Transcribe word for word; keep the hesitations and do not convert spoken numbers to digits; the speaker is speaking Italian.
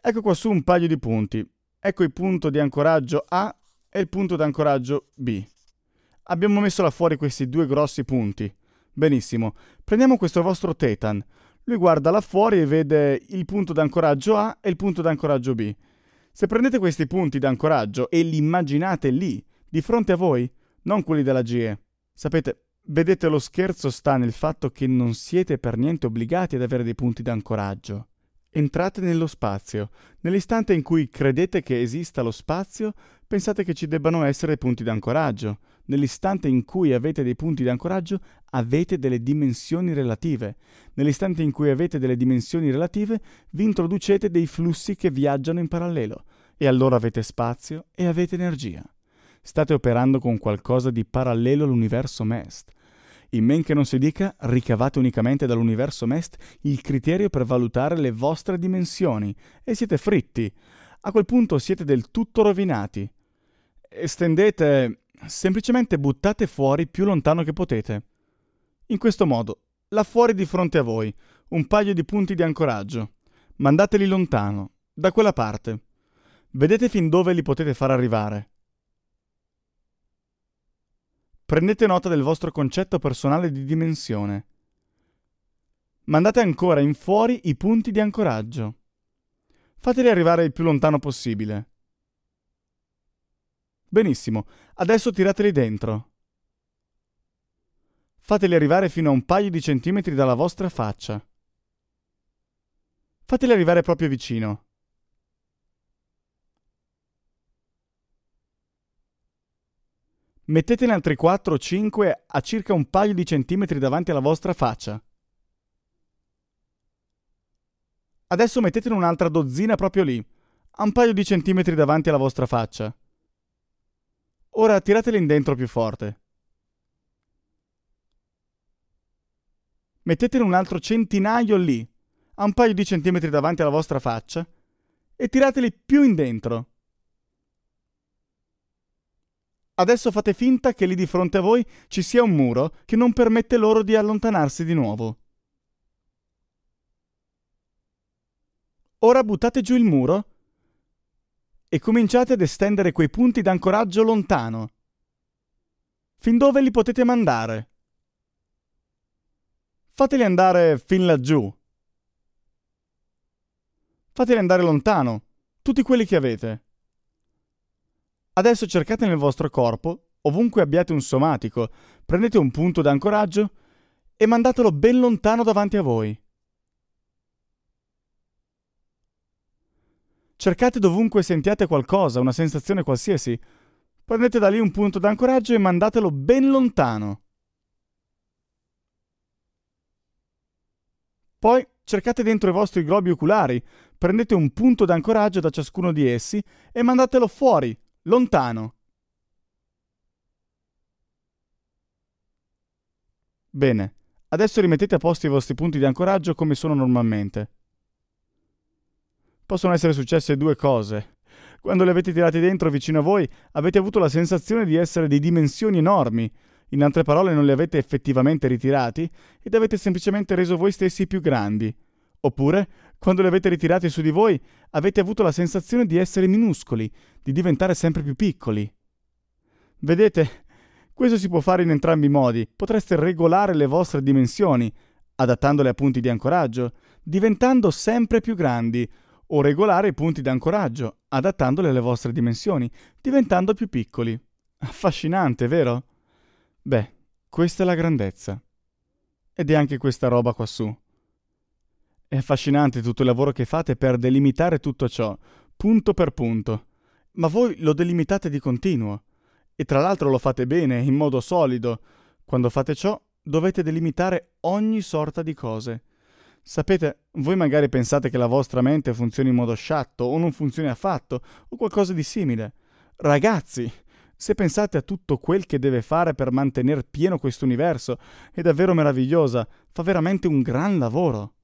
Ecco qua su un paio di punti. Ecco il punto di ancoraggio A e il punto di ancoraggio B. Abbiamo messo là fuori questi due grossi punti. Benissimo. Prendiamo questo vostro Tetan. Lui guarda là fuori e vede il punto d'ancoraggio A e il punto d'ancoraggio B. Se prendete questi punti d'ancoraggio e li immaginate lì, di fronte a voi, non quelli della G E. Sapete, vedete, lo scherzo sta nel fatto che non siete per niente obbligati ad avere dei punti d'ancoraggio. Entrate nello spazio. Nell'istante in cui credete che esista lo spazio, pensate che ci debbano essere punti d'ancoraggio. Nell'istante in cui avete dei punti d'ancoraggio, avete delle dimensioni relative. Nell'istante in cui avete delle dimensioni relative, vi introducete dei flussi che viaggiano in parallelo. E allora avete spazio e avete energia. State operando con qualcosa di parallelo all'universo M E S T. In men che non si dica, ricavate unicamente dall'universo M E S T il criterio per valutare le vostre dimensioni e siete fritti. A quel punto siete del tutto rovinati. Estendete, semplicemente buttate fuori più lontano che potete. In questo modo, là fuori di fronte a voi, un paio di punti di ancoraggio. Mandateli lontano, da quella parte. Vedete fin dove li potete far arrivare. Prendete nota del vostro concetto personale di dimensione. Mandate ancora in fuori i punti di ancoraggio. Fateli arrivare il più lontano possibile. Benissimo, adesso tirateli dentro. Fateli arrivare fino a un paio di centimetri dalla vostra faccia. Fateli arrivare proprio vicino. Mettetene altri quattro o cinque a circa un paio di centimetri davanti alla vostra faccia. Adesso mettetene un'altra dozzina proprio lì, a un paio di centimetri davanti alla vostra faccia. Ora tirateli in dentro più forte. Mettetene un altro centinaio lì, a un paio di centimetri davanti alla vostra faccia, e tirateli più in dentro. Adesso fate finta che lì di fronte a voi ci sia un muro che non permette loro di allontanarsi di nuovo. Ora buttate giù il muro e cominciate ad estendere quei punti d'ancoraggio lontano. Fin dove li potete mandare? Fateli andare fin laggiù. Fateli andare lontano, tutti quelli che avete. Adesso cercate nel vostro corpo, ovunque abbiate un somatico, prendete un punto d'ancoraggio e mandatelo ben lontano davanti a voi. Cercate dovunque sentiate qualcosa, una sensazione qualsiasi. Prendete da lì un punto d'ancoraggio e mandatelo ben lontano. Poi cercate dentro i vostri globi oculari, prendete un punto d'ancoraggio da ciascuno di essi e mandatelo fuori, lontano. Bene, adesso rimettete a posto i vostri punti di ancoraggio come sono normalmente. Possono essere successe due cose. Quando li avete tirati dentro vicino a voi, avete avuto la sensazione di essere di dimensioni enormi. In altre parole, non li avete effettivamente ritirati ed avete semplicemente reso voi stessi più grandi. Oppure, quando li avete ritirati su di voi, avete avuto la sensazione di essere minuscoli, di diventare sempre più piccoli. Vedete, questo si può fare in entrambi i modi. Potreste regolare le vostre dimensioni, adattandole a punti di ancoraggio, diventando sempre più grandi, o regolare i punti di ancoraggio, adattandole alle vostre dimensioni, diventando più piccoli. Affascinante, vero? Beh, questa è la grandezza. Ed è anche questa roba quassù. È affascinante tutto il lavoro che fate per delimitare tutto ciò, punto per punto. Ma voi lo delimitate di continuo. E tra l'altro lo fate bene, in modo solido. Quando fate ciò, dovete delimitare ogni sorta di cose. Sapete, voi magari pensate che la vostra mente funzioni in modo sciatto, o non funzioni affatto, o qualcosa di simile. Ragazzi, se pensate a tutto quel che deve fare per mantenere pieno questo universo, è davvero meravigliosa, fa veramente un gran lavoro.